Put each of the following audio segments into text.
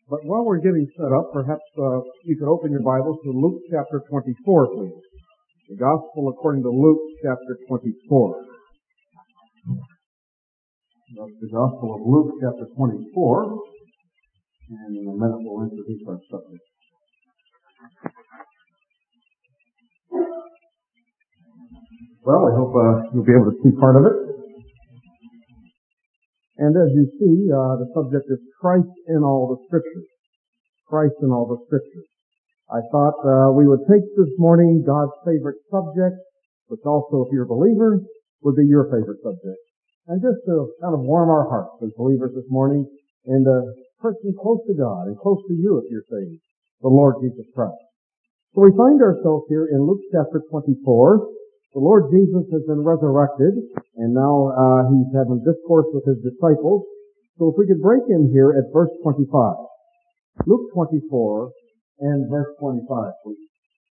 But while we're getting set up, perhaps you could open your Bibles to Luke chapter 24, please. The Gospel according to Luke chapter 24. That's the Gospel of Luke chapter 24. And in a minute we'll introduce our subject. Well, I hope you'll be able to see part of it. And as you see, the subject is Christ in all the Scriptures. Christ in all the Scriptures. I thought we would take this morning God's favorite subject, which also, if you're a believer, would be your favorite subject. And just to kind of warm our hearts as believers this morning, and a person close to God and close to you if you're saved, the Lord Jesus Christ. So we find ourselves here in Luke chapter 24. The Lord Jesus has been resurrected, and now he's having discourse with his disciples. So if we could break in here at verse 25. Luke 24 and verse 25, please.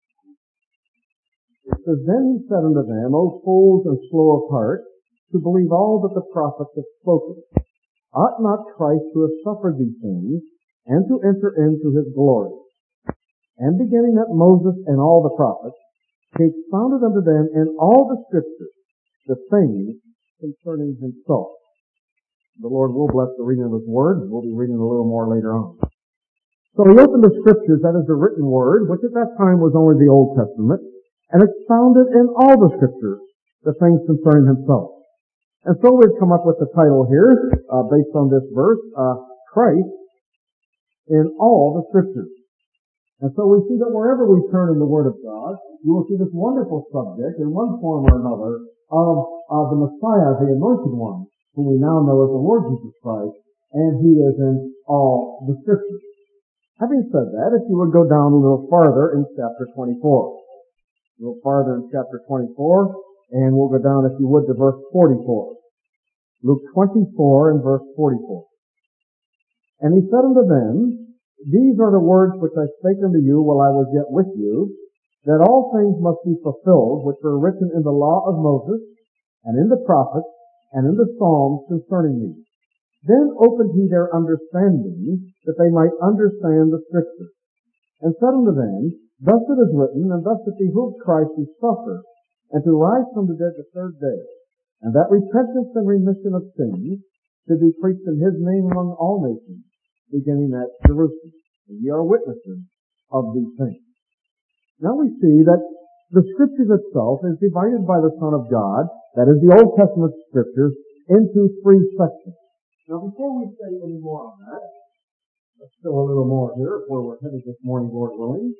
It says, Then he said unto them, O fools and slow of heart, to believe all that the prophets have spoken. Ought not Christ to have suffered these things, and to enter into his glory? And beginning at Moses and all the prophets, he expounded unto them in all the Scriptures the things concerning himself. The Lord will bless the reading of his word, and we'll be reading a little more later on. So he opened the Scriptures, that is the written word, which at that time was only the Old Testament, and expounded in all the Scriptures the things concerning himself. And so we've come up with the title here, based on this verse, Christ in all the Scriptures. And so we see that wherever we turn in the Word of God, you will see this wonderful subject in one form or another of the Messiah, the Anointed One, whom we now know as the Lord Jesus Christ, and he is in all the Scriptures. Having said that, if you would go down a little farther in chapter 24. A little farther in chapter 24, and we'll go down, if you would, to verse 44. Luke 24 and verse 44. And he said unto them, These are the words which I spake unto you while I was yet with you, that all things must be fulfilled which were written in the law of Moses, and in the prophets, and in the Psalms concerning me. Then opened he their understanding, that they might understand the Scriptures. And said unto them, Thus it is written, and thus it behooved Christ to suffer, and to rise from the dead the third day, and that repentance and remission of sins should be preached in his name among all nations, beginning at Jerusalem. And ye are witnesses of these things. Now we see that the Scriptures itself is divided by the Son of God, that is the Old Testament Scriptures, into three sections. Now before we say any more on that, let's still a little more here, where we're headed this morning, Lord willing.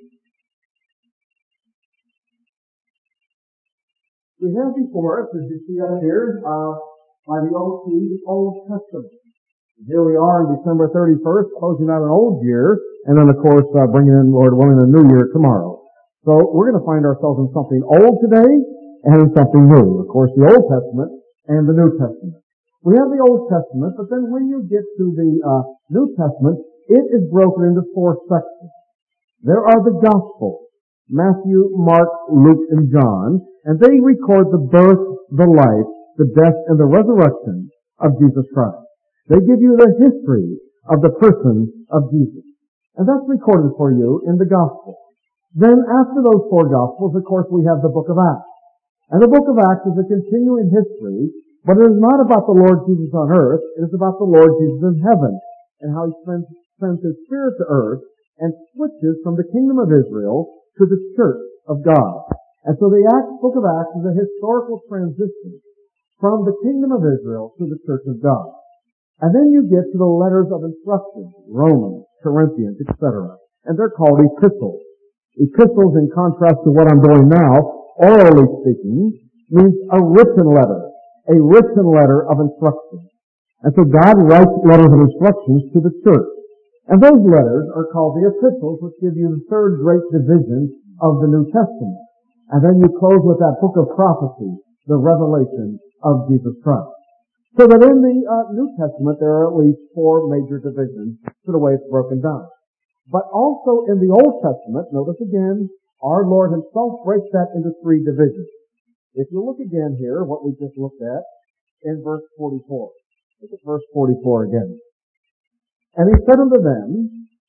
We have before us, as you see up here, by the OT, the Old Testament. Here we are on December 31st, closing out an old year, and then, of course, bringing in, Lord willing, a new year tomorrow. So we're going to find ourselves in something old today and in something new. Of course, the Old Testament and the New Testament. We have the Old Testament, but then when you get to the New Testament, it is broken into four sections. There are the Gospels, Matthew, Mark, Luke, and John, and they record the birth, the life, the death, and the resurrection of Jesus Christ. They give you the history of the person of Jesus. And that's recorded for you in the Gospel. Then after those four Gospels, of course, we have the book of Acts. And the book of Acts is a continuing history, but it is not about the Lord Jesus on earth. It is about the Lord Jesus in heaven and how he sends his Spirit to earth and switches from the kingdom of Israel to the church of God. And so the book of Acts is a historical transition from the kingdom of Israel to the church of God. And then you get to the letters of instruction, Romans, Corinthians, etc. And they're called epistles. Epistles, in contrast to what I'm doing now, orally speaking, means a written letter of instruction. And so God writes letters of instructions to the church. And those letters are called the epistles, which give you the third great division of the New Testament. And then you close with that book of prophecy, the revelation of Jesus Christ. So that in the New Testament there are at least four major divisions to the way it's broken down. But also in the Old Testament, notice again, our Lord himself breaks that into three divisions. If you look again here, what we just looked at, in verse 44. Look at verse 44 again. And he said unto them,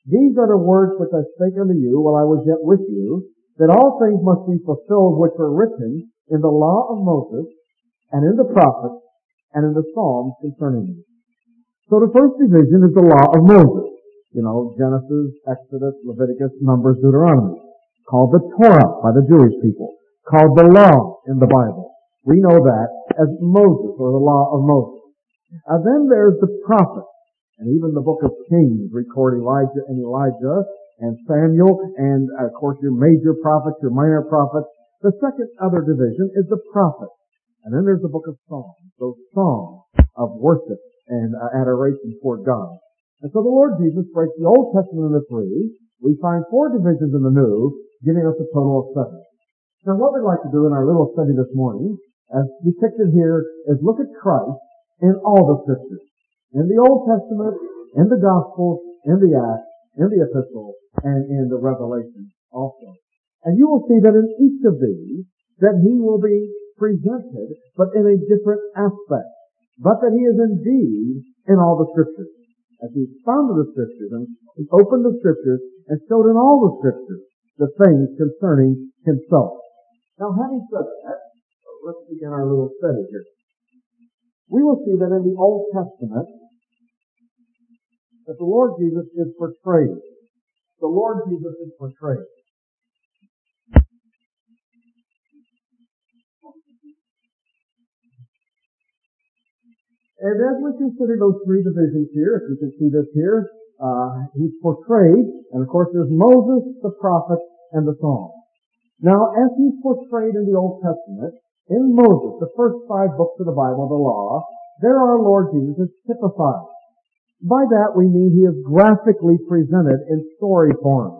These are the words which I spake unto you while I was yet with you, that all things must be fulfilled which were written in the law of Moses, and in the prophets, and in the Psalms concerning me. So the first division is the law of Moses. Genesis, Exodus, Leviticus, Numbers, Deuteronomy. Called the Torah by the Jewish people. Called the law in the Bible. We know that as Moses, or the law of Moses. Then there's the prophets. And even the book of Kings record Elijah and Samuel, and of course your major prophets, your minor prophets. The second other division is the prophets. And then there's the book of Psalms, those songs of worship and adoration toward God. And so the Lord Jesus breaks the Old Testament into three. We find four divisions in the New, giving us a total of 7. Now what we'd like to do in our little study this morning, as depicted here, is look at Christ in all the Scriptures. In the Old Testament, in the Gospels, in the Acts, in the Epistles, and in the Revelation also. And you will see that in each of these, that He will be presented, but in a different aspect. But that He is indeed in all the Scriptures. As He expounded the Scriptures, and He opened the Scriptures, and showed in all the Scriptures the things concerning Himself. Now having said that, let's begin our little study here. We will see that in the Old Testament, that the Lord Jesus is portrayed. The Lord Jesus is portrayed. And as we consider those three divisions here, if you can see this here, He's portrayed, and of course there's Moses, the prophets, and the Psalms. Now, as He's portrayed in the Old Testament, in Moses, the first 5 books of the Bible, the law, there our Lord Jesus is typified. By that we mean He is graphically presented in story form.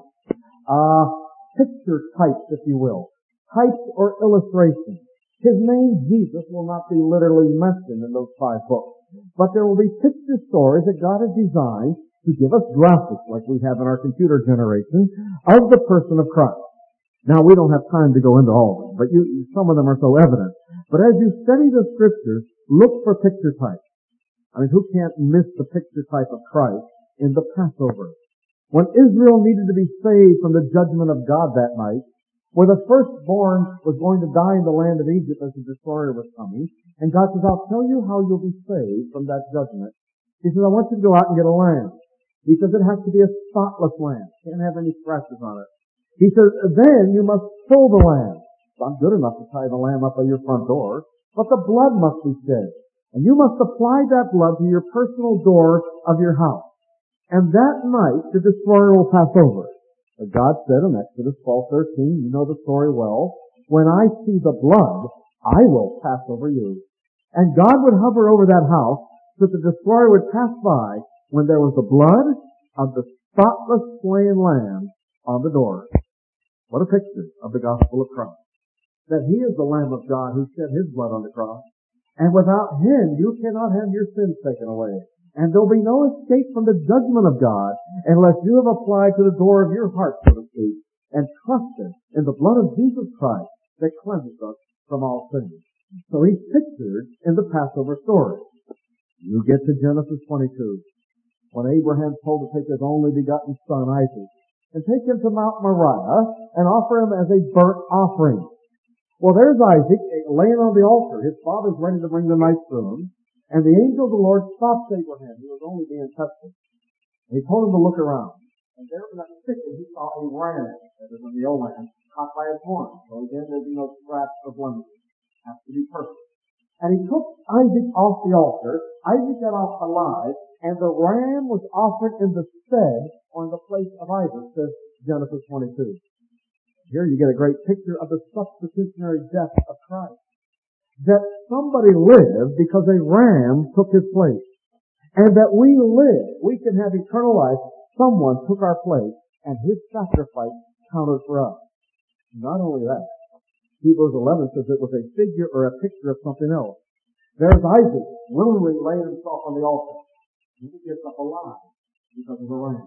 Picture types, if you will. Types or illustrations. His name, Jesus, will not be literally mentioned in those 5 books. But there will be picture stories that God has designed to give us graphics, like we have in our computer generation, of the person of Christ. Now, we don't have time to go into all of them, but some of them are so evident. But as you study the Scriptures, look for picture types. Who can't miss the picture type of Christ in the Passover? When Israel needed to be saved from the judgment of God that night, where the firstborn was going to die in the land of Egypt as the destroyer was coming, and God says, I'll tell you how you'll be saved from that judgment. He says, I want you to go out and get a lamb. He says, it has to be a spotless lamb. Can't have any scratches on it. He says, then you must kill the lamb. It's not good enough to tie the lamb up at your front door, but the blood must be shed. And you must apply that blood to your personal door of your house. And that night, the destroyer will pass over. But God said in Exodus 12:13, you know the story well, when I see the blood, I will pass over you. And God would hover over that house so that the destroyer would pass by when there was the blood of the spotless slain lamb on the door. What a picture of the gospel of Christ. That He is the Lamb of God who shed His blood on the cross. And without Him, you cannot have your sins taken away. And there'll be no escape from the judgment of God unless you have applied to the door of your heart, so to speak, and trusted in the blood of Jesus Christ that cleanses us from all sins. So He's pictured in the Passover story. You get to Genesis 22, when Abraham told to take his only begotten son, Isaac, and take him to Mount Moriah and offer him as a burnt offering. Well, there's Isaac laying on the altar. His father's ready to bring the knife to him. And the angel of the Lord stops Abraham. He was only being tested. And He told him to look around. And there in that thicket he saw a ram, that is in the old land, caught by its horn. So again, there'd be no scratch or blemish. Has to be perfect. And he took Isaac off the altar. Isaac got off alive. And the ram was offered in the stead, or in the place of Isaac, says Genesis 22. Here you get a great picture of the substitutionary death of Christ. That somebody lived because a ram took his place. And that we live, we can have eternal life. Someone took our place, and His sacrifice counted for us. Not only that, Hebrews 11 says it was a figure or a picture of something else. There's Isaac willingly laying himself on the altar. He gets up alive because of the ram.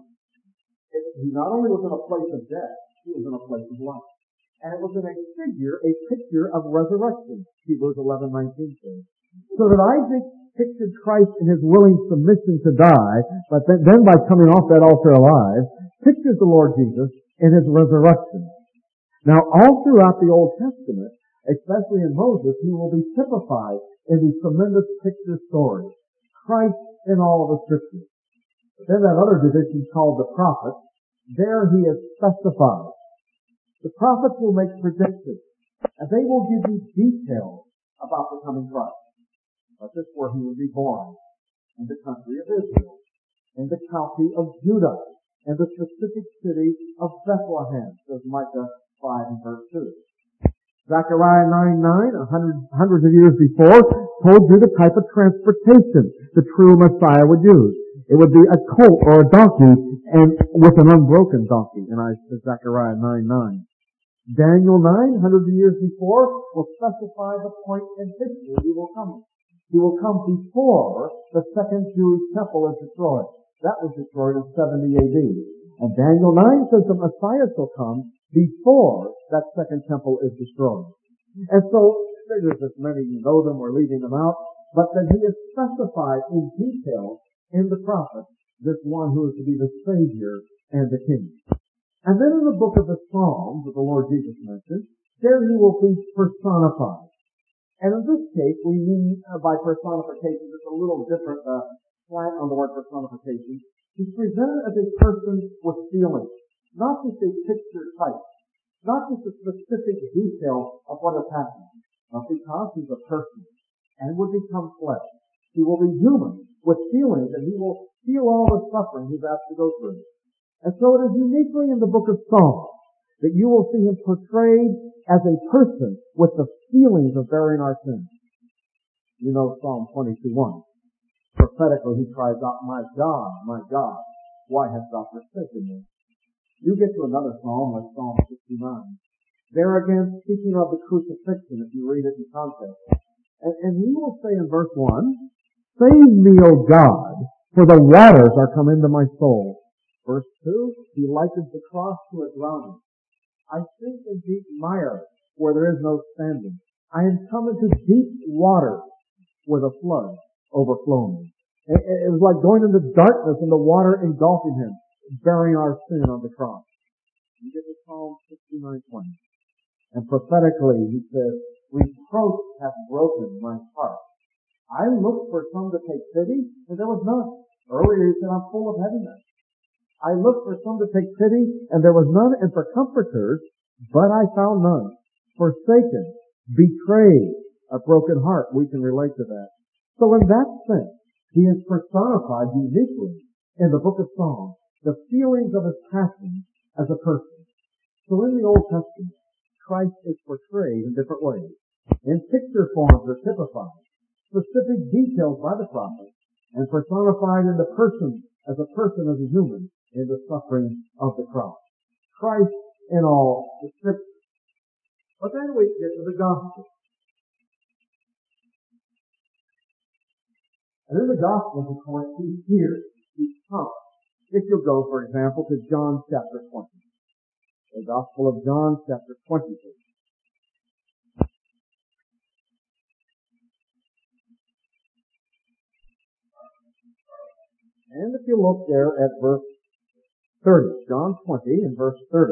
He not only was in a place of death, he was in a place of life. And it was in a picture of resurrection, Hebrews 11:19 says. So that Isaac pictured Christ in His willing submission to die, but then by coming off that altar alive, pictures the Lord Jesus in His resurrection. Now, all throughout the Old Testament, especially in Moses, He will be typified in these tremendous picture stories. Christ in all of the Scriptures. But then that other division called the prophets, there He is specified. The prophets will make predictions, and they will give you details about the coming Christ. But this is where He will be born, in the country of Israel, in the county of Judah, in the specific city of Bethlehem, says Micah 5 and verse 2. Zechariah 9:9, hundreds of years before, told you the type of transportation the true Messiah would use. It would be a colt or a donkey, and with an unbroken donkey, in Zechariah 9:9. Daniel 9, hundreds of years before, will specify the point in history He will come. He will come before the second Jewish temple is destroyed. That was destroyed in 70 AD. And Daniel 9 says the Messiah shall come before that second temple is destroyed. And so, there's as many you know them, we're leaving them out, but that He is specified in detail in the prophets, this one who is to be the Savior and the King. And then in the book of the Psalms that the Lord Jesus mentioned, there He will be personified. And in this case, we mean by personification, it's a little different slant on the word personification. He's presented as a person with feelings, not just a picture type, not just a specific detail of what has happened, but because He's a person and will become flesh. He will be human with feelings, and He will feel all the suffering He's asked to go through. And so it is uniquely in the book of Psalms that you will see Him portrayed as a person with the feelings of bearing our sins. You know Psalm 22:1. Prophetically, he cries out, my God, why hast thou forsaken me? You get to another psalm like Psalm 69. There again, speaking of the crucifixion, if you read it in context. And he will say in verse 1, save me, O God, for the waters are come into my soul. Verse 2, he likens the cross to a drowning. I sink in deep mire where there is no standing. I am come into deep water where the flood overflow me. It was like going into darkness and the water engulfing Him, bearing our sin on the cross. You get to Psalm 69:20. And prophetically, he says, reproach hath broken my heart. I looked for some to take pity, and there was none. Earlier he said, I'm full of heaviness. I looked for some to take pity, and there was none, and for comforters, but I found none. Forsaken, betrayed, a broken heart. We can relate to that. So in that sense, he is personified uniquely in the book of Psalms, the feelings of His passion as a person. So in the Old Testament, Christ is portrayed in different ways. In picture forms are typified, specific details by the prophets, and personified in the person, as a human, in the suffering of the cross. Christ in all the Scriptures. But then we get to the Gospel. And in the Gospel, of course, He's here. He's come. If you'll go, for example, to John chapter 20. The Gospel of John chapter 20. And if you look there at verse 30, John 20 and verse 30.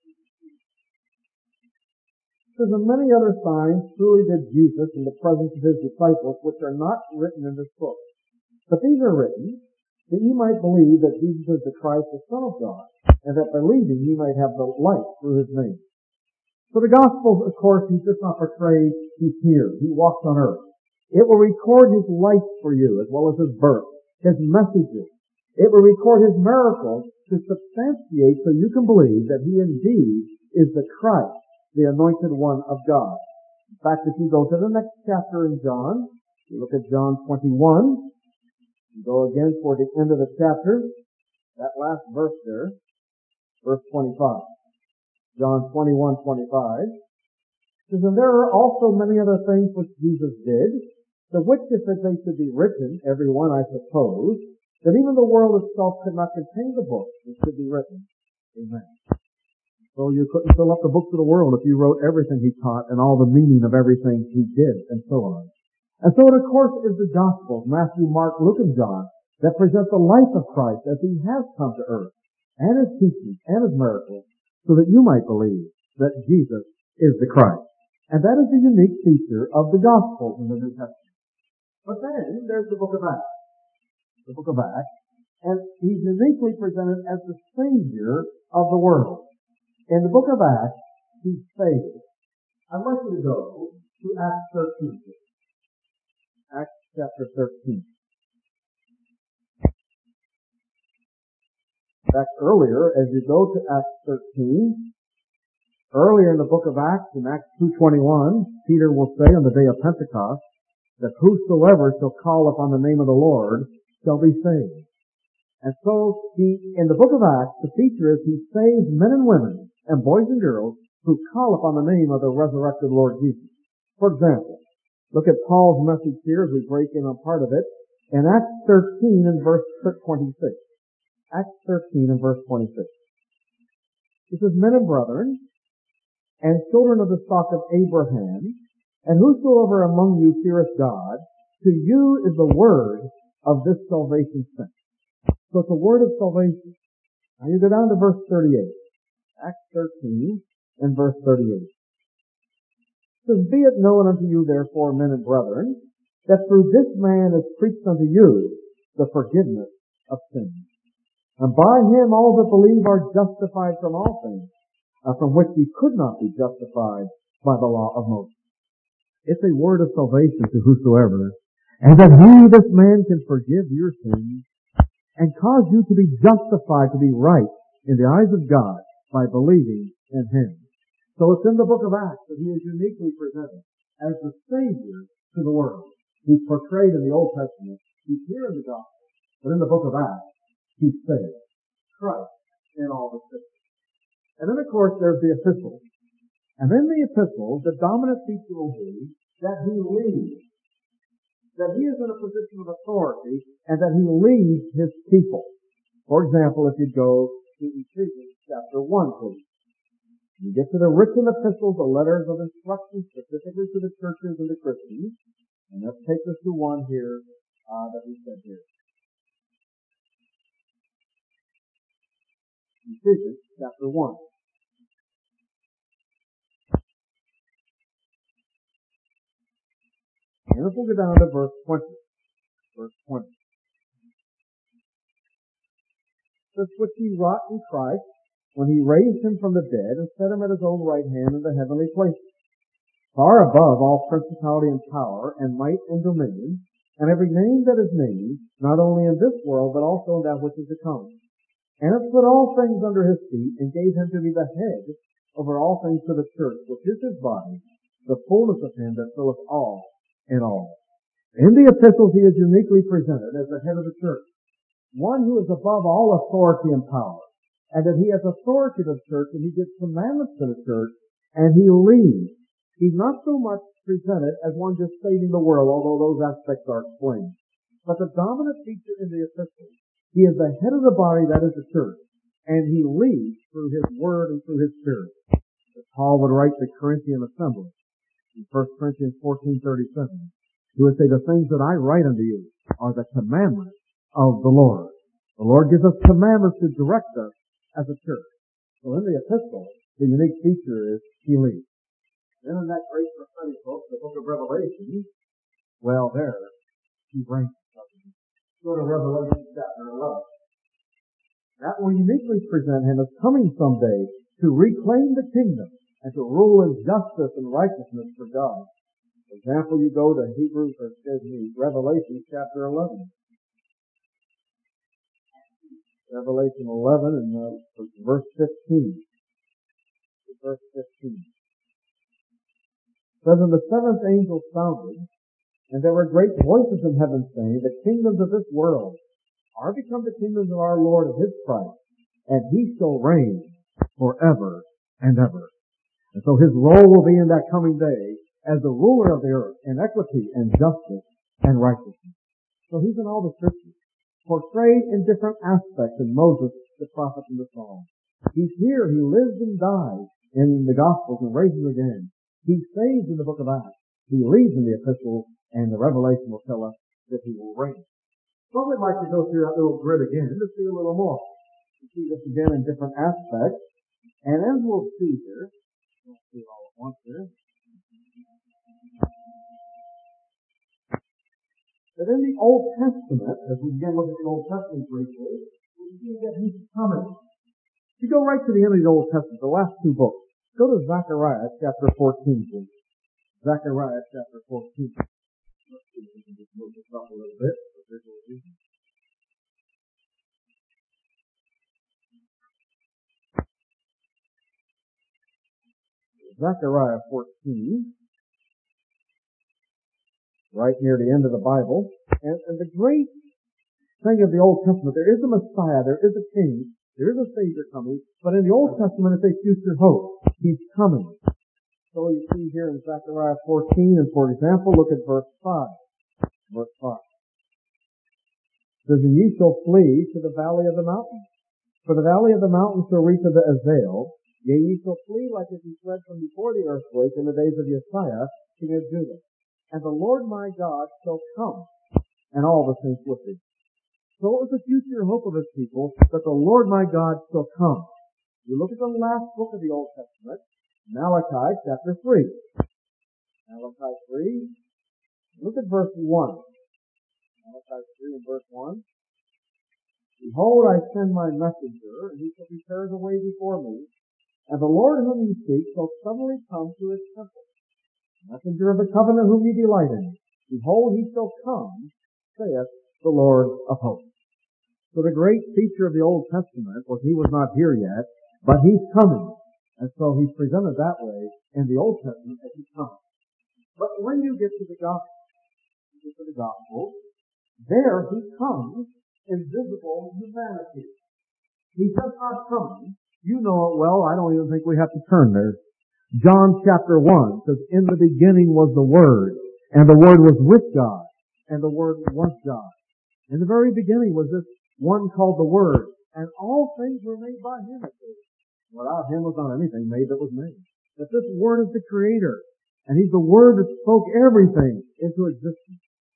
It says, and many other signs truly did Jesus in the presence of His disciples, which are not written in this book. But these are written that ye might believe that Jesus is the Christ, the Son of God, and that believing ye might have the life through His name. So the Gospel, of course, He's just not portrayed, He's here. He walks on earth. It will record His life for you, as well as His birth, His messages. It will record His miracles to substantiate so you can believe that He indeed is the Christ, the anointed one of God. In fact, if you go to the next chapter in John, you look at John 21, you go again toward the end of the chapter, that last verse there, verse 25. John 21:25. Says, and there are also many other things which Jesus did, the which if they should be written, every one I suppose, that even the world itself could not contain the book that should be written. Amen. So you couldn't fill up the books of the world if you wrote everything He taught and all the meaning of everything He did and so on. And so it of course is the Gospels, Matthew, Mark, Luke, and John, that present the life of Christ as He has come to earth and His teachings and His miracles so that you might believe that Jesus is the Christ. And that is the unique feature of the Gospels in the New Testament. But then there's the book of Acts. The book of Acts. And He's uniquely presented as the Savior of the world. In the book of Acts, He's saved. I'd like you to go to Acts 13. Acts chapter 13. In fact, earlier, as you go to Acts 13, earlier in the book of Acts, in Acts 2:21, Peter will say on the day of Pentecost, that whosoever shall call upon the name of the Lord shall be saved. And so, in the book of Acts, the feature is He saves men and women, and boys and girls, who call upon the name of the resurrected Lord Jesus. For example, look at Paul's message here as we break in on part of it, in Acts 13 and verse 26. Acts 13 and verse 26. It says, Men and brethren, and children of the stock of Abraham, and whosoever among you feareth God, to you is the word of this salvation sent. So it's a word of salvation. Now you go down to verse 38. Acts 13 and verse 38. It says, Be it known unto you therefore, men and brethren, that through this man is preached unto you the forgiveness of sins. And by Him all that believe are justified from all things, from which ye could not be justified by the law of Moses. It's a word of salvation to whosoever, and that He, this man, can forgive your sins and cause you to be justified, to be right in the eyes of God by believing in Him. So it's in the book of Acts that He is uniquely presented as the Savior to the world. He's portrayed in the Old Testament. He's here in the Gospel. But in the book of Acts, He's saved. Christ in all the scriptures. And then, of course, there's the epistles. And in the epistles, the dominant feature will be that He leads. That He is in a position of authority and that He leads His people. For example, if you go to Ephesians chapter 1, please. You get to the written epistles, the letters of instruction specifically to the churches and the Christians. And let's take us to one here that we said here. Ephesians chapter 1. And if we'll go down to verse 20. Verse 20. This which He wrought in Christ, when He raised Him from the dead and set Him at His own right hand in the heavenly places, far above all principality and power and might and dominion, and every name that is named, not only in this world, but also in that which is to come. And hath put all things under His feet, and gave Him to be the head over all things to the church, which is His body, the fullness of Him that filleth all in all. In the epistles, He is uniquely presented as the head of the church, one who is above all authority and power, and that He has authority to the church, and He gives commandments to the church, and He leads. He's not so much presented as one just saving the world, although those aspects are explained. But the dominant feature in the epistles, He is the head of the body, that is the church, and He leads through His Word and through His Spirit. As Paul would write the Corinthian assembly in 1 Corinthians 14:37, He would say, The things that I write unto you are the commandments of the Lord. The Lord gives us commandments to direct us as a church. So in the epistle, the unique feature is He leads. Then in that great prophetic book, the book of Revelation, well, there, He reigns. Go to Revelation chapter 11. That will uniquely present Him as coming someday to reclaim the kingdom and to rule in justice and righteousness for God. For example, you go to Revelation chapter 11. Revelation 11 and verse 15. Verse 15. It says, And the seventh angel sounded, and there were great voices in heaven saying, The kingdoms of this world are become the kingdoms of our Lord and His Christ, and He shall reign forever and ever. And so His role will be in that coming day as the ruler of the earth in equity and justice and righteousness. So He's in all the scriptures, portrayed in different aspects in Moses, the prophet, and the Psalms. He's here. He lives and dies in the Gospels and raises again. He saves in the book of Acts. He leads in the epistles, and the Revelation will tell us that He will reign. So we'd like to go through that little grid again to see a little more. You see this again in different aspects. And as we'll see here, we'll see all at once here, that in the Old Testament, as we begin looking at the Old Testament briefly, we see that He's coming. If you go right to the end of the Old Testament, the last two books, go to Zechariah chapter 14, please. Zechariah chapter 14. Let's see if we can just move this up a little bit for visual reasons. Zechariah 14, right near the end of the Bible. And the great thing of the Old Testament, there is a Messiah, there is a King, there is a Savior coming, but in the Old Testament it's a future hope. He's coming. So you see here in Zechariah 14, and for example, look at verse 5. Verse 5. It says, "And ye shall flee to the valley of the mountains. For the valley of the mountains shall reach to the Azel. Yea, ye shall flee like as ye fled from before the earthquake in the days of Josiah, king of Judah. And the Lord my God shall come, and all the saints with thee." So it was the future hope of His people that the Lord my God shall come. You look at the last book of the Old Testament, Malachi chapter 3. Malachi 3, look at verse 1. Malachi 3 and verse 1. "Behold, I send my messenger, and he shall prepare the way before me. And the Lord whom ye seek shall suddenly come to His temple. The messenger of the covenant whom ye delight in. Behold, he shall come, saith the Lord of hosts." So the great feature of the Old Testament was He was not here yet, but He's coming. And so He's presented that way in the Old Testament as He's coming. But when you get to the Gospel, there He comes in visible humanity. He's just not coming. You know it well. I don't even think we have to turn there. John chapter 1 says, "In the beginning was the Word, and the Word was with God, and the Word was God." In the very beginning was this one called the Word, and all things were made by Him. Without Him was not anything made that was made. That this Word is the Creator, and He's the Word that spoke everything into existence.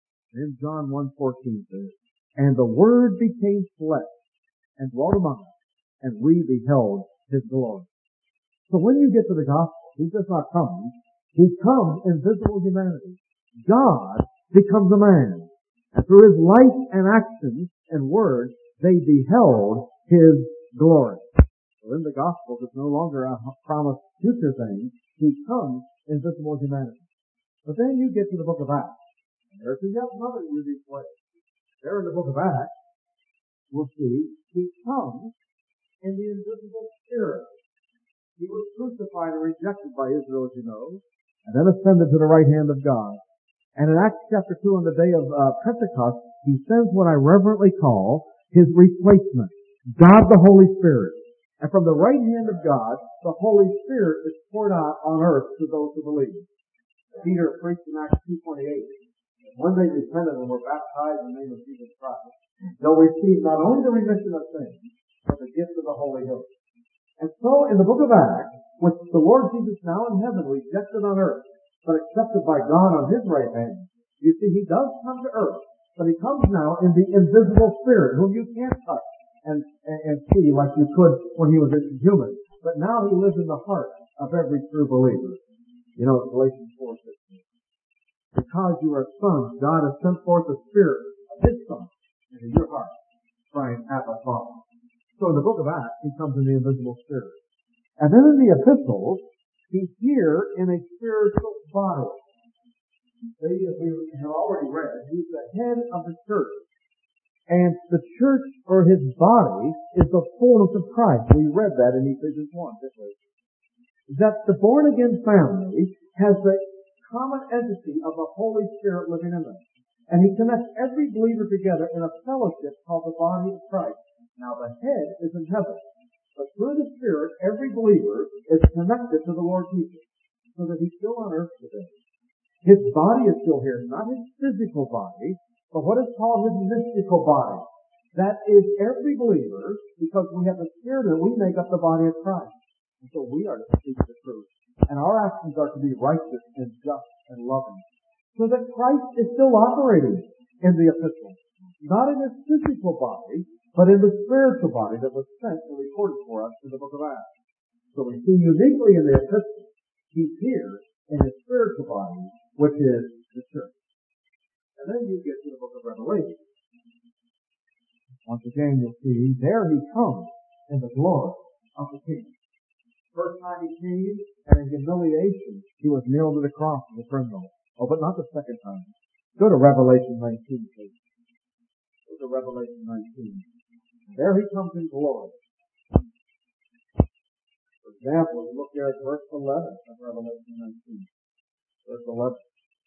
In John 1:14 says, "And the Word became flesh, and dwelt among us, and we beheld His glory." So when you get to the Gospel, He's just not coming. He comes in visible humanity. God becomes a man. And through His life and actions and words, they beheld His glory. So in the Gospels, it's no longer a promised future thing. He comes in visible humanity. But then you get to the book of Acts. And there's yet another unique place. There in the book of Acts, we'll see, He comes in the invisible Spirit. He was crucified and rejected by Israel, as you know, and then ascended to the right hand of God. And in Acts chapter 2, on the day of Pentecost, He sends what I reverently call His replacement, God the Holy Spirit. And from the right hand of God, the Holy Spirit is poured out on earth to those who believe. Peter preached in Acts 2:28. When they repented and were baptized in the name of Jesus Christ, they'll receive not only the remission of sins, but the gift of the Holy Ghost. And so in the book of Acts, which the Lord Jesus now in heaven rejected on earth, but accepted by God on His right hand, you see He does come to earth, but He comes now in the invisible Spirit, whom you can't touch and see like you could when He was human. But now He lives in the heart of every true believer. You know, Galatians 4:16. "Because you are sons, God has sent forth the Spirit of His Son into your heart, crying, Abba, Father." So in the book of Acts, He comes in the invisible Spirit. And then in the epistles, He's here in a spiritual body. See, as we have already read, He's the head of the church. And the church, or His body, is the fullness of Christ. We read that in Ephesians 1, didn't we? That the born-again family has the common entity of the Holy Spirit living in them. And He connects every believer together in a fellowship called the body of Christ. Now the head is in heaven, but through the Spirit, every believer is connected to the Lord Jesus, so that He's still on earth today. His body is still here, not His physical body, but what is called His mystical body. That is every believer, because we have the Spirit and we make up the body of Christ. And so we are to speak the truth. And our actions are to be righteous and just and loving. So that Christ is still operating in the epistle. Not in His physical body, but in the spiritual body that was sent and recorded for us in the book of Acts. So we see uniquely in the epistle, he's here in his spiritual body, which is the church. And then you get to the book of Revelation. Once again, you'll see there he comes in the glory of the kingdom. First time he came, and in humiliation, he was nailed to the cross as a criminal. Oh, but not the second time. Go to Revelation 19, please. Go to Revelation 19. There he comes in glory. For example, you look here at verse 11 of Revelation 19. Verse 11.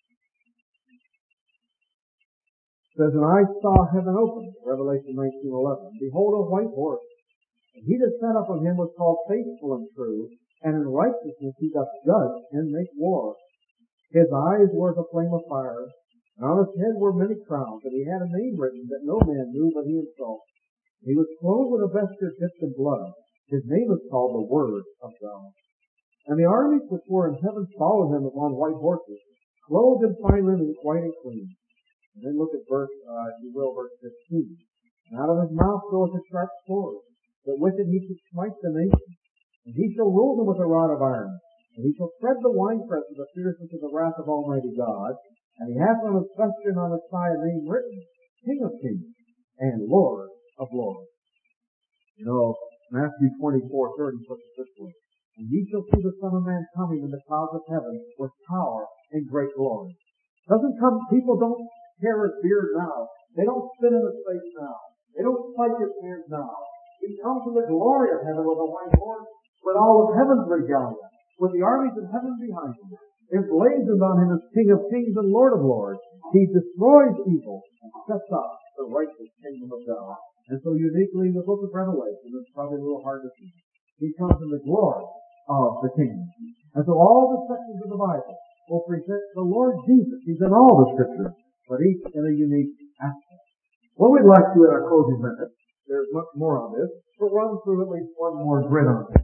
It says, "And I saw heaven open," Revelation 19:11. "Behold, a white horse. And he that sat upon him was called Faithful and True, and in righteousness he doth judge and make war. His eyes were as a flame of fire, and on his head were many crowns, and he had a name written that no man knew but he himself. He was clothed with a vesture dipped in blood. His name is called the Word of God. And the armies which were in heaven followed him upon white horses, clothed in fine linen, white and clean." And then look at verse 15. "And out of his mouth goeth a sharp sword, that with it he should smite the nations. And he shall rule them with a rod of iron. And he shall tread the winepress of the fierceness of the wrath of Almighty God. And he hath on his vesture and on his thigh a name written, King of Kings and Lord of Lords." You know, Matthew 24:30 puts it this way, "And ye shall see the Son of Man coming in the clouds of heaven with power and great glory." People don't tear his beard now. They don't spit in his face now. They don't spike his hands now. He comes in the glory of heaven with a white horse, with all of heaven's regalia, with the armies of heaven behind him. Emblazoned on him as King of Kings and Lord of Lords. He destroys evil and sets up the righteous kingdom of God. And so uniquely in the book of Revelation, it's probably a little hard to see, he comes in the glory of the kingdom. And so all the sections of the Bible will present the Lord Jesus. He's in all the scriptures, but each in a unique aspect. What we'd like to in our closing minutes, there's much more on this, but run through at least one more grid on this.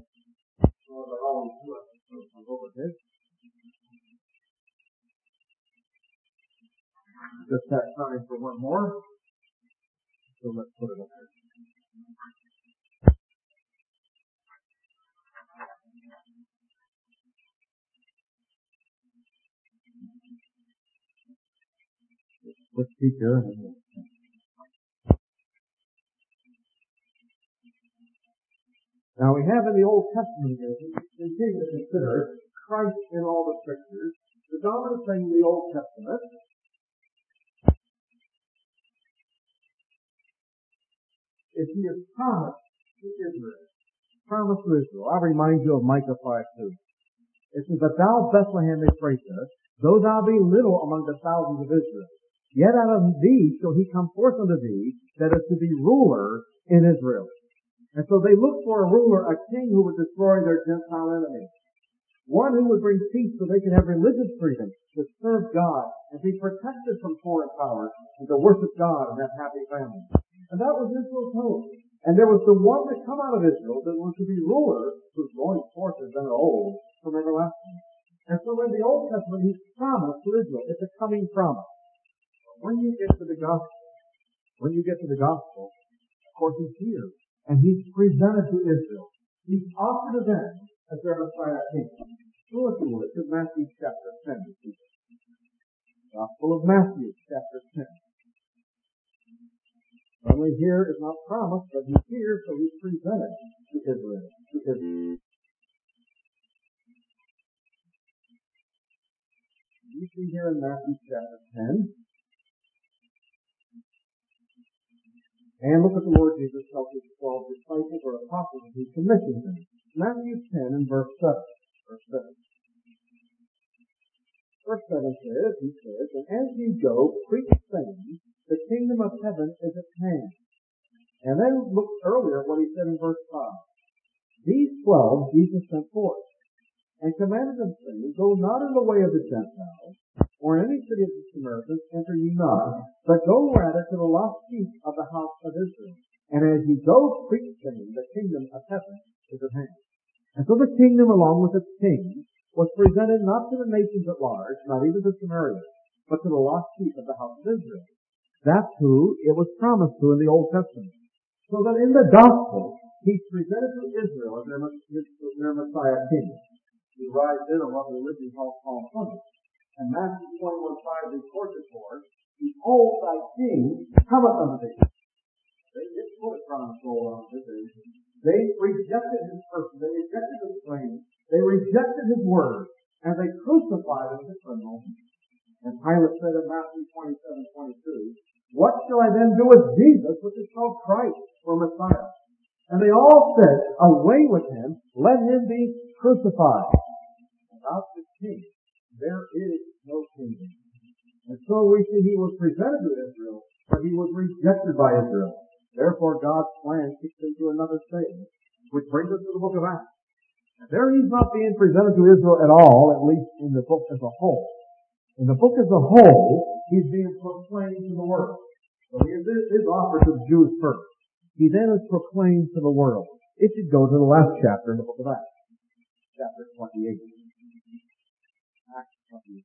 Just that time for one more. So let's put it up there. Let's keep here. Now we have in the Old Testament, as we continue to consider Christ in all the scriptures, the dominant thing in the Old Testament is he is promised to Israel. Promised to Israel. I'll remind you of Micah 5:2. It says, "But thou, Bethlehem Ephratah, though thou be little among the thousands of Israel, yet out of thee shall he come forth unto thee, that is to be ruler in Israel." And so they looked for a ruler, a king who would destroy their Gentile enemies. One who would bring peace so they could have religious freedom to serve God and be protected from foreign powers and to worship God and have happy families. And that was Israel's hope. And there was the one that come out of Israel that was to be ruler whose going forth has been of old from everlasting. And so in the Old Testament, he's promised to Israel. It's a coming promise. When you get to the gospel, of course he's here. And he's presented to Israel. He's offered to them as their Messiah King. So if you would, to Matthew chapter 10. Gospel of Matthew chapter 10. Only here is not promised, but he's here, so he's presented to Israel. You see here in Matthew chapter 10. And look at the Lord Jesus tells his 12 disciples or apostles as he commissions them. Matthew 10 and verse 7. Verse 7 says, he says, "And as ye go, preach saying, the kingdom of heaven is at hand." And then look earlier at what he said in verse 5. "These 12 Jesus sent forth, and commanded them, saying, Go not in the way of the Gentiles, or in any city of the Samaritans enter ye not, but go rather to the lost sheep of the house of Israel. And as ye go, preach saying, the kingdom of heaven is at hand." And so the kingdom, along with its king, was presented not to the nations at large, not even to Samaria, but to the lost sheep of the house of Israel. That's who it was promised to in the Old Testament. So that in the gospel, he's presented to Israel as their Messiah king. He rides in on what religion calls Palm Sunday. And Matthew 21:5 records it for us. Behold, thy king cometh unto thee. They didn't put a crown of gold on his head. They rejected his person. They rejected his claim. They rejected his word. And they crucified him as a criminal. And Pilate said in Matthew 27:22, what shall I then do with Jesus, which is called Christ, or Messiah? And they all said, away with him, let him be crucified. Without the king, there is no kingdom. And so we see he was presented to Israel, but he was rejected by Israel. Therefore God's plan kicks into another stage, which brings us to the book of Acts. And there he's not being presented to Israel at all, at least in the book as a whole. In the book as a whole, he's being proclaimed to the world. So he is offered to the Jews first. He then is proclaimed to the world. It should go to the last chapter in the book of Acts. Chapter 28. Acts 28.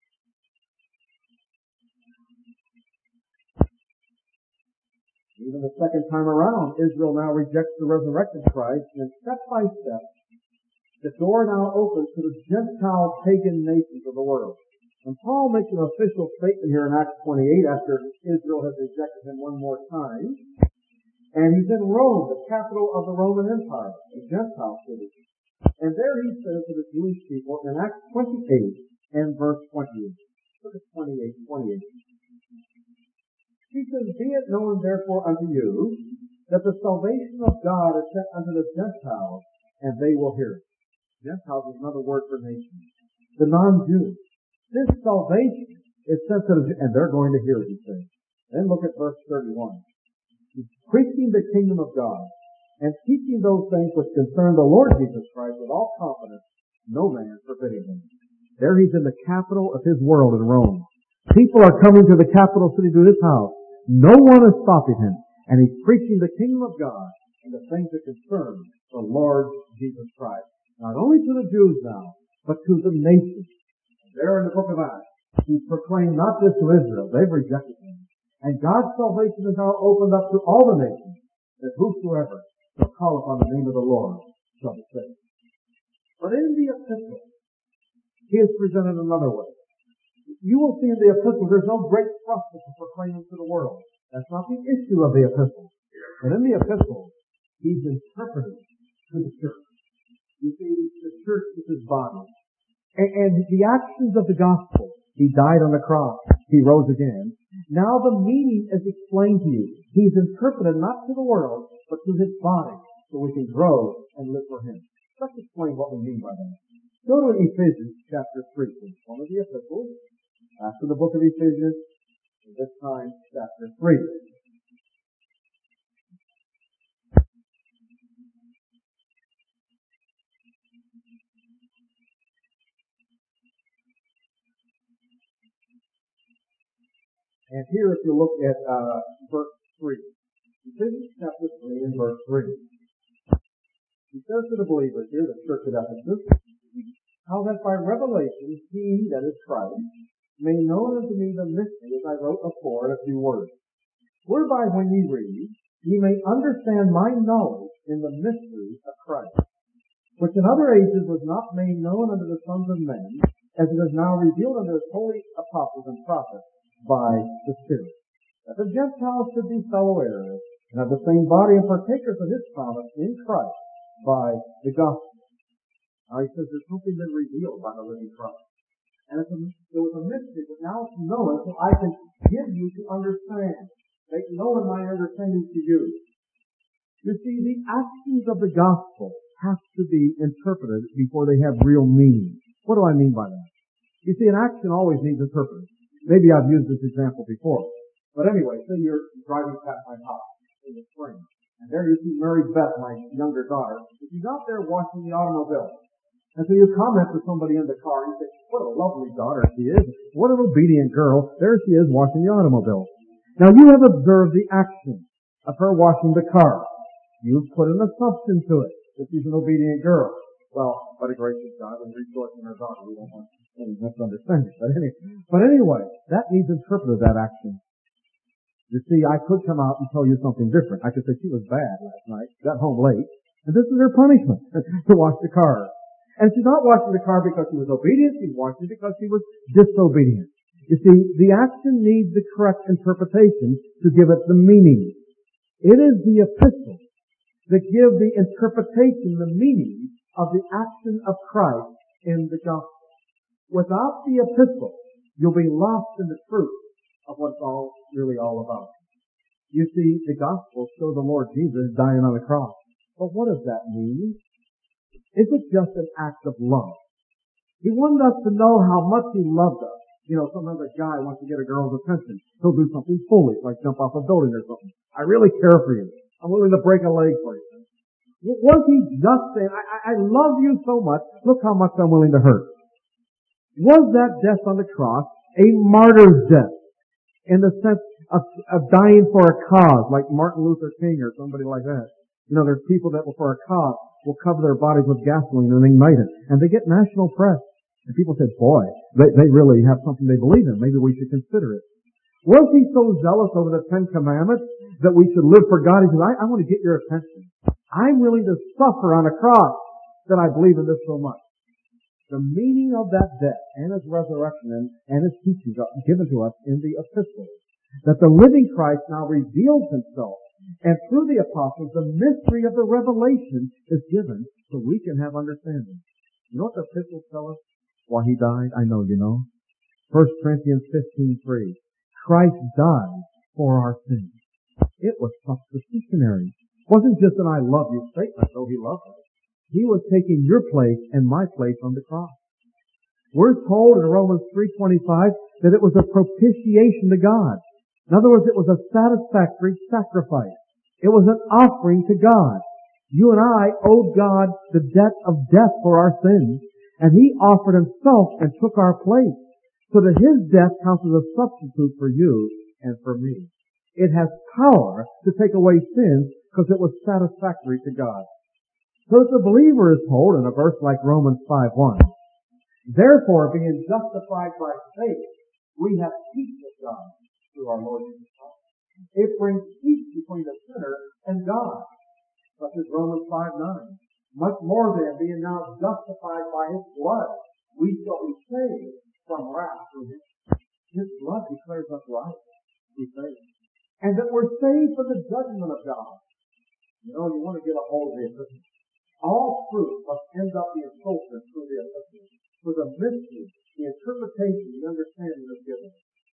Even the second time around, Israel now rejects the resurrected Christ, and step by step, the door now opens to the Gentile pagan nations of the world. And Paul makes an official statement here in Acts 28 after Israel has rejected him one more time. And he's in Rome, the capital of the Roman Empire, a Gentile city. And there he says to the Jewish people in Acts 28 and verse 28. Look at 28. He says, be it known therefore unto you that the salvation of God is set unto the Gentiles, and they will hear it. Gentiles is another word for nations. The non-Jews. This salvation is sent to the, and they're going to hear it, he says. Then look at verse 31. He's preaching the kingdom of God and teaching those things which concern the Lord Jesus Christ with all confidence, no man forbidding him. There he's in the capital of his world in Rome. People are coming to the capital city to his house. No one is stopping him. And he's preaching the kingdom of God and the things that concern the Lord Jesus Christ. Not only to the Jews now, but to the nations. There in the book of Acts, he's proclaimed not just to Israel. They've rejected him. And God's salvation is now opened up to all the nations, that whosoever shall call upon the name of the Lord shall be saved. But in the epistle, he is presented another way. You will see in the epistle there's no great thrust to proclaim him to the world. That's not the issue of the epistle. But in the epistle, he's interpreted to the church. You see, the church is his body. And the actions of the gospel, he died on the cross, he rose again. Now the meaning is explained to you. He's interpreted not to the world, but to his body, so we can grow and live for him. Let's explain what we mean by that. Go to Ephesians chapter 3, please. One of the epistles, after the book of Ephesians, and this time chapter 3. And here, if you look at verse 3, Ephesians chapter 3 and verse 3, he says to the believers here, the church at Ephesus, how that by revelation he, that is Christ, may know unto me the mystery, as I wrote afore in a few words, whereby when ye read, ye may understand my knowledge in the mystery of Christ, which in other ages was not made known unto the sons of men, as it is now revealed unto his holy apostles and prophets, by the Spirit, that the Gentiles should be fellow heirs, and have the same body and partakers of his promise in Christ by the gospel. Now he says there's something been revealed by the living Christ. And there was a mystery, but now it's known, so I can give you to understand. Make known my understanding to you. You see, the actions of the gospel have to be interpreted before they have real meaning. What do I mean by that? You see, an action always needs interpreted. Maybe I've used this example before. But anyway, say you're driving past my house in the spring, and there you see Mary Beth, my younger daughter. She's out there washing the automobile. And so you comment to somebody in the car, and you say, what a lovely daughter she is. What an obedient girl. There she is washing the automobile. Now you have observed the action of her washing the car. You've put an assumption to it that she's an obedient girl. Well, by the grace of God, and rejoice in her daughter, we don't want any misunderstanding. But anyway, that needs interpreted, that action. You see, I could come out and tell you something different. I could say she was bad last night, got home late, and this is her punishment, to wash the car. And she's not washing the car because she was obedient, she's washing it because she was disobedient. You see, the action needs the correct interpretation to give it the meaning. It is the epistles that give the interpretation, the meaning of the action of Christ in the gospel. Without the epistle, you'll be lost in the truth of what it's all really all about. You see, the Gospels show the Lord Jesus dying on the cross. But what does that mean? Is it just an act of love? He wanted us to know how much He loved us. You know, sometimes a guy wants to get a girl's attention. He'll do something foolish, like jump off a building or something. I really care for you. I'm willing to break a leg for you. Was He just saying, I love you so much, look how much I'm willing to hurt? Was that death on the cross a martyr's death? In the sense of dying for a cause, like Martin Luther King or somebody like that. You know, there's people that will, for a cause, will cover their bodies with gasoline and ignite it. And they get national press. And people say, boy, they really have something they believe in. Maybe we should consider it. Was He so zealous over the Ten Commandments that we should live for God? He says, I want to get your attention. I'm willing to suffer on a cross that I believe in this so much. The meaning of that death and His resurrection and His teachings are given to us in the epistles. That the living Christ now reveals Himself. And through the apostles, the mystery of the revelation is given so we can have understanding. You know what the epistles tell us? Why He died? I know you know. 1 Corinthians 15:3. Christ died for our sins. It was substitutionary. It wasn't just an I love you statement, though He loved us. He was taking your place and my place on the cross. We're told in Romans 3:25 that it was a propitiation to God. In other words, it was a satisfactory sacrifice. It was an offering to God. You and I owed God the debt of death for our sins, and He offered Himself and took our place, so that His death counts as a substitute for you and for me. It has power to take away sins because it was satisfactory to God. So that the believer is told in a verse like Romans 5:1, therefore, being justified by faith, we have peace with God through our Lord Jesus Christ. It brings peace between the sinner and God. Such as Romans 5:9. Much more than being now justified by His blood, we shall be saved from wrath through Him. His blood declares us right through faith. And that we're saved from the judgment of God. You know, you want to get a hold of the epistle. All truth must end up being filtered through the epistle. For the mystery, the interpretation, the understanding is given.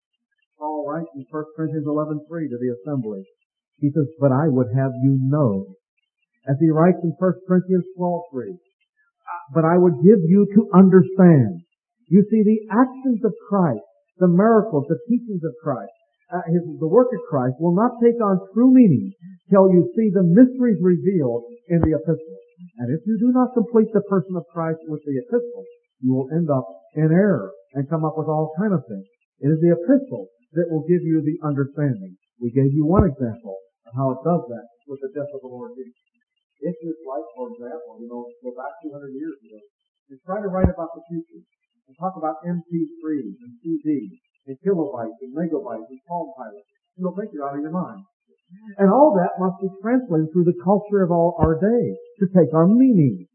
Paul writes in 1 Corinthians 11:3 to the assembly. He says, but I would have you know. As he writes in 1 Corinthians 12:3, but I would give you to understand. You see, the actions of Christ, the miracles, the teachings of Christ, the work of Christ will not take on true meaning till you see the mysteries revealed in the epistle. And if you do not complete the person of Christ with the epistle, you will end up in error and come up with all kind of things. It is the epistle that will give you the understanding. We gave you one example of how it does that with the death of the Lord Jesus. If it's like, for example, go back 200 years ago, and try to write about the future, and talk about MP3s and CDs, and kilobytes and megabytes and Palm Pilots, you'll think you're out of your mind. And all that must be translated through the culture of all our day to take our meaning.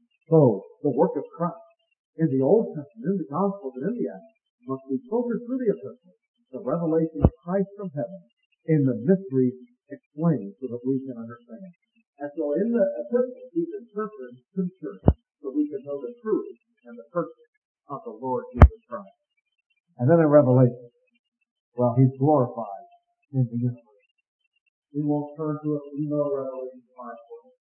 So, the work of Christ in the Old Testament, in the Gospels, and in the Acts must be filtered through the epistles, the revelation of Christ from heaven, in the mysteries explained so that we can understand. And so in the epistles, He's interpreted to the church so we can know the truth and the person of the Lord Jesus Christ. And then in Revelation, well, He's glorified in the universe. We won't turn to it. We know Revelation 5:4.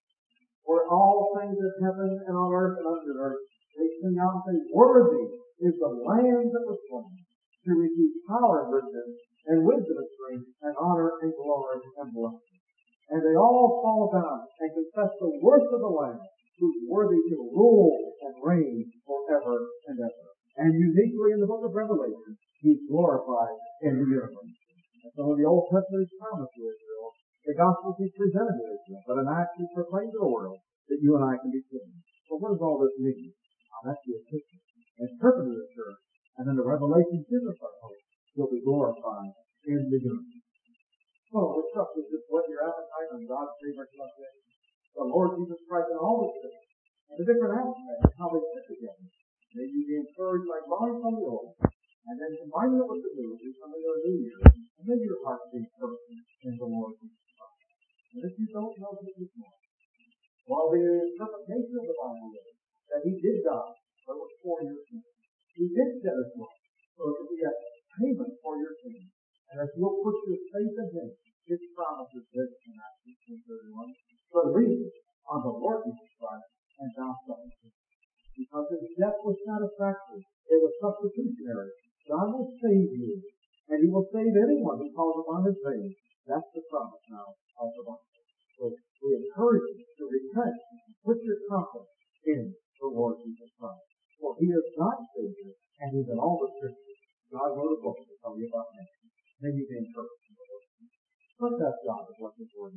For all things in heaven and on earth and under the earth, they sing out and say, worthy is the Lamb that was slain to receive power and riches and wisdom and strength and honor and glory and blessing. And they all fall down and confess the worth of the Lamb, who's worthy to rule and reign forever and ever. And uniquely in the book of Revelation, He's glorified in the universe. And so in the Old Testament, He's promised to Israel. The Gospels He's presented to Israel. But in Acts He's proclaimed to the world that you and I can be saved. So what does all this mean? That's the epistle. Interpreted the church. And then the Revelation gives us our hope. He'll be glorified in the universe. and God's favorite subject, the Lord Jesus Christ and all the Scriptures, and the different aspects of how they fit together. May you be encouraged by drawing from the old, and then combining it with the new, do something of a new year, and may your heart be encouraged in the Lord Jesus Christ. And if you don't know Him this morning, well, the interpretation of the Bible is that He did die, but it was for your sins. He did shed His blood, so it could be a payment for your sins. And as you'll put your faith in Him, His promise is this in Acts 16:31. Believe on the Lord Jesus Christ, and thou shalt be saved. Because His death was satisfactory. It was substitutionary. God will save you, and He will save anyone who calls upon His name. That's the promise now of the Bible. So we encourage you to repent and put your confidence in the Lord Jesus Christ. For He is God's Savior, and He's in all the Scriptures. God wrote a book to tell you about Him. May you be encouraged in the Lord. Let's ask God to bless His word.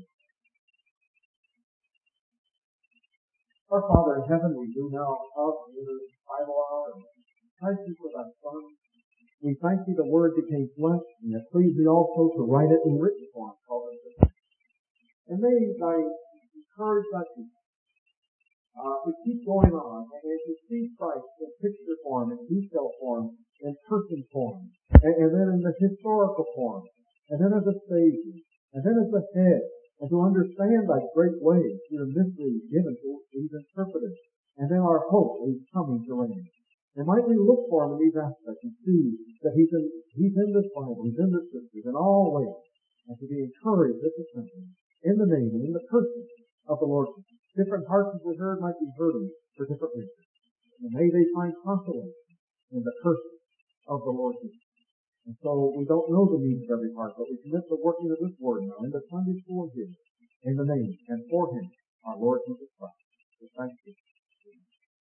Our Father in heaven, we do now up in this Bible hour, and thank You for Thy Son. We thank You the Word became flesh, and it pleased Thee also to write it in written form, called it. And may Thy encourage Thy people to keep going on, and as you see Christ in picture form, in detail form, in person form, and then in the historical form, and then as a Savior, and then as a head, and to understand Thy great ways through the mysteries given to these interpreters, and then our hope that He's coming to reign. And might we look for Him in these aspects and see that He's in this Bible, He's in the Scriptures in all ways, and to be encouraged at the temple, in the name and in the person of the Lord Jesus. Different hearts, as we heard, might be hurting for different reasons. And may they find consolation in the person of the Lord Jesus. And so we don't know the needs of every heart, but we commit the working of this word now in the Sunday school here, in the name and for Him, our Lord Jesus Christ. We thank You.